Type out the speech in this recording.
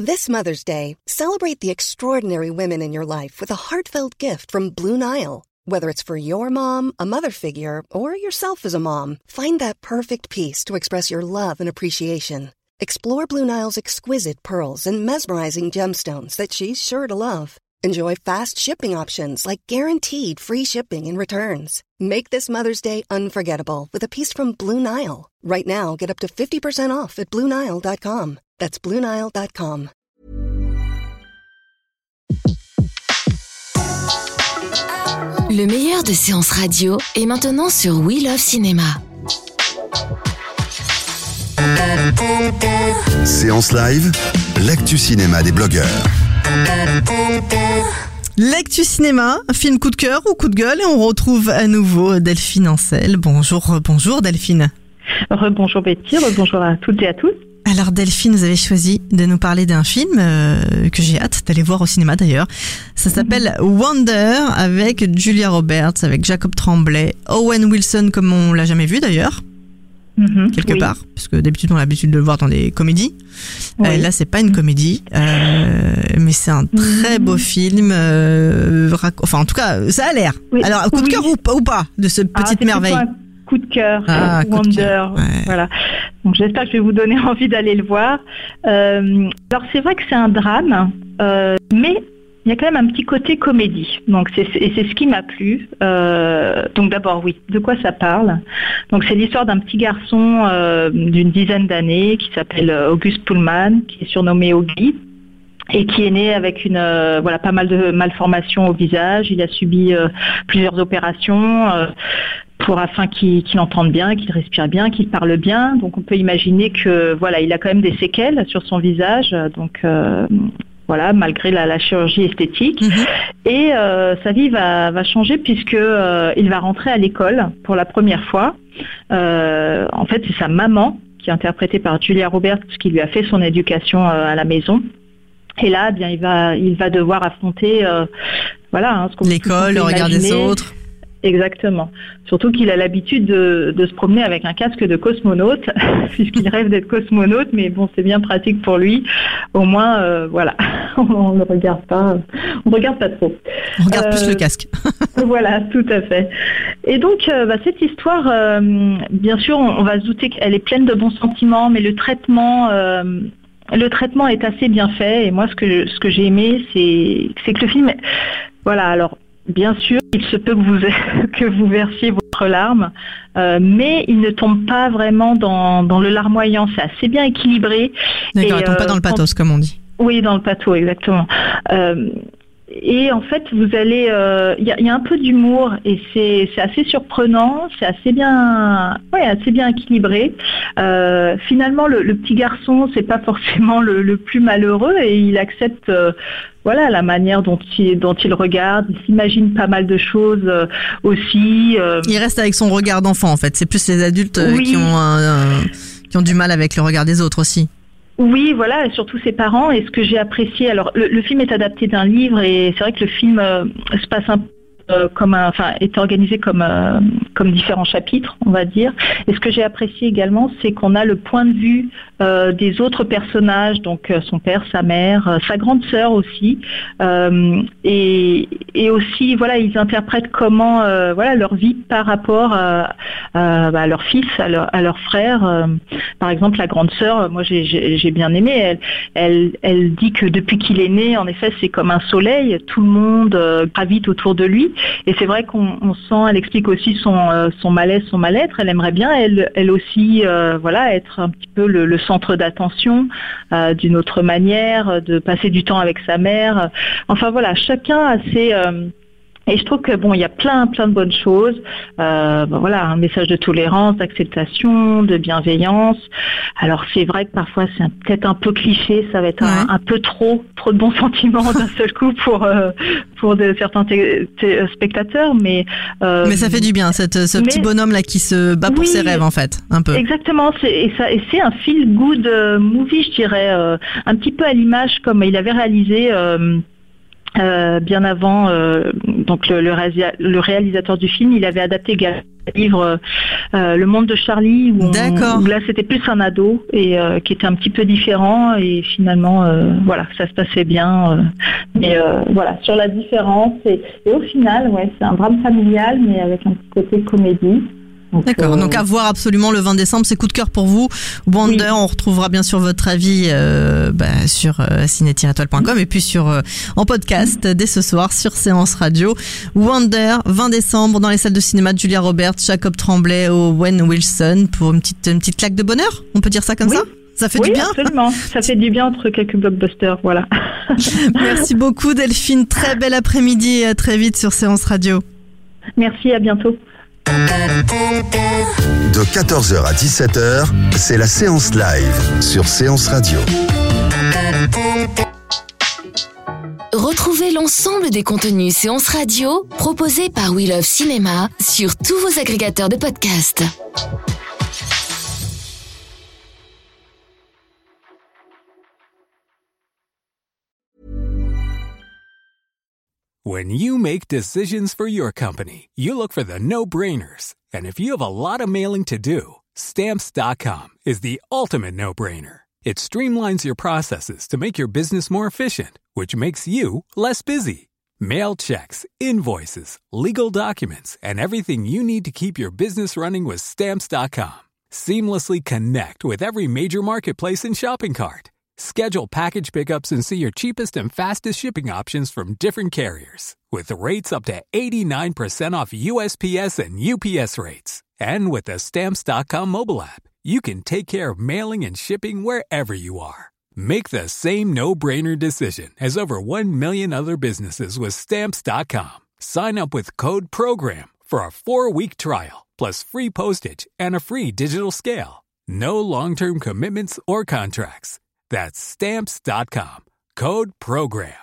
This Mother's Day, celebrate the extraordinary women in your life with a heartfelt gift from Blue Nile. Whether it's for your mom, a mother figure, or yourself as a mom, find that perfect piece to express your love and appreciation. Explore Blue Nile's exquisite pearls and mesmerizing gemstones that she's sure to love. Enjoy fast shipping options like guaranteed free shipping and returns. Make this Mother's Day unforgettable with a piece from Blue Nile. Right now, get up to 50% off at BlueNile.com. That's BlueNile.com. Le meilleur de séances radio est maintenant sur We Love Cinéma. Séance live, l'actu cinéma des blogueurs. L'actu cinéma, film coup de cœur ou coup de gueule, et on retrouve à nouveau Delphine Ancel. Bonjour Delphine. Rebonjour Betty, rebonjour à toutes et à tous. Alors Delphine, vous avez choisi de nous parler d'un film que j'ai hâte d'aller voir au cinéma d'ailleurs. Ça s'appelle Wonder, avec Julia Roberts, avec Jacob Tremblay, Owen Wilson comme on l'a jamais vu d'ailleurs. Quelque part, parce que d'habitude on a l'habitude de le voir dans des comédies. Là c'est pas une comédie, mais c'est un très beau film. Enfin en tout cas ça a l'air. Alors coup de cœur ou pas de ce petite merveille. Coup de cœur, Wonder, voilà. Donc j'espère que je vais vous donner envie d'aller le voir. Alors c'est vrai que c'est un drame, mais il y a quand même un petit côté comédie. Donc c'est ce qui m'a plu. Donc d'abord de quoi ça parle? Donc c'est l'histoire d'un petit garçon d'une dizaine d'années qui s'appelle August Pullman, qui est surnommé Augie, et qui est né avec pas mal de malformations au visage. Il a subi plusieurs opérations afin qu'il entende bien, qu'il respire bien, qu'il parle bien. Donc on peut imaginer que il a quand même des séquelles sur son visage. Donc malgré la chirurgie esthétique. Et sa vie va changer puisque il va rentrer à l'école pour la première fois. En fait, c'est sa maman, qui est interprétée par Julia Roberts, qui lui a fait son éducation à la maison. Et là, il va devoir affronter l'école, le regard des autres. Exactement. Surtout qu'il a l'habitude de se promener avec un casque de cosmonaute, puisqu'il rêve d'être cosmonaute, mais bon, c'est bien pratique pour lui. Au moins, on ne regarde pas. On regarde pas trop. On regarde plus le casque. Voilà, tout à fait. Et donc, cette histoire, bien sûr, on va se douter qu'elle est pleine de bons sentiments, mais le traitement est assez bien fait. Et moi, ce que j'ai aimé, c'est que le film, alors. Bien sûr, il se peut que vous versiez votre larme, mais il ne tombe pas vraiment dans le larmoyant. C'est assez bien équilibré. D'accord, il ne tombe pas dans le pathos, comme on dit. Oui, dans le pathos, exactement. Et en fait, vous allez, il y a un peu d'humour et c'est assez surprenant, c'est assez bien équilibré. Finalement, le petit garçon, c'est pas forcément le plus malheureux et il accepte, la manière dont il regarde. Il s'imagine pas mal de choses aussi. Il reste avec son regard d'enfant, en fait. C'est plus les adultes qui ont du mal avec le regard des autres aussi. Oui, voilà, et surtout ses parents. Et ce que j'ai apprécié, alors le film est adapté d'un livre et c'est vrai que le film se passe un peu est organisé comme différents chapitres, on va dire. Et ce que j'ai apprécié également, c'est qu'on a le point de vue des autres personnages, donc son père, sa mère, sa grande sœur aussi, et aussi ils interprètent comment leur vie par rapport à leur fils, à leur frère. Par exemple, la grande sœur, moi j'ai bien aimé. Elle dit que depuis qu'il est né, en effet, c'est comme un soleil. Tout le monde gravite autour de lui. Et c'est vrai qu'on sent, elle explique aussi son malaise, son mal-être. Elle aimerait bien, elle aussi, être un petit peu le centre d'attention d'une autre manière, de passer du temps avec sa mère. Enfin chacun a ses... Et je trouve que il y a plein de bonnes choses. Un message de tolérance, d'acceptation, de bienveillance. Alors c'est vrai que parfois c'est peut-être un peu cliché, ça va être un peu trop de bons sentiments d'un seul coup pour certains spectateurs, mais ça fait du bien, ce petit bonhomme là qui se bat pour ses rêves en fait, un peu. Exactement, c'est un feel good movie, je dirais, un petit peu à l'image comme il avait réalisé. Bien avant, donc le réalisateur du film, il avait adapté livre Le Monde de Charlie où là c'était plus un ado et qui était un petit peu différent et finalement ça se passait bien mais sur la différence et au final c'est un drame familial mais avec un petit côté comédie. D'accord, donc à voir absolument le 20 décembre, c'est coup de cœur pour vous. Wonder, oui. On retrouvera bien sûr votre avis sur ciné-étoile.com et puis en podcast dès ce soir sur Séance Radio. Wonder, 20 décembre dans les salles de cinéma de Julia Roberts, Jacob Tremblay, Owen Wilson pour une petite claque de bonheur, on peut dire ça comme ça ? Ça fait du bien. Absolument, ça fait du bien entre quelques blockbusters, voilà. Merci beaucoup Delphine, très bel après-midi et à très vite sur Séance Radio. Merci, à bientôt. De 14h à 17h, c'est la séance live sur Séance Radio. Retrouvez l'ensemble des contenus Séance Radio proposés par We Love Cinéma sur tous vos agrégateurs de podcasts. When you make decisions for your company, you look for the no-brainers. And if you have a lot of mailing to do, Stamps.com is the ultimate no-brainer. It streamlines your processes to make your business more efficient, which makes you less busy. Mail checks, invoices, legal documents, and everything you need to keep your business running with Stamps.com. Seamlessly connect with every major marketplace and shopping cart. Schedule package pickups and see your cheapest and fastest shipping options from different carriers. With rates up to 89% off USPS and UPS rates. And with the Stamps.com mobile app, you can take care of mailing and shipping wherever you are. Make the same no-brainer decision as over 1 million other businesses with Stamps.com. Sign up with code PROGRAM for a 4-week trial, plus free postage and a free digital scale. No long-term commitments or contracts. That's Stamps.com. Code PROGRAM.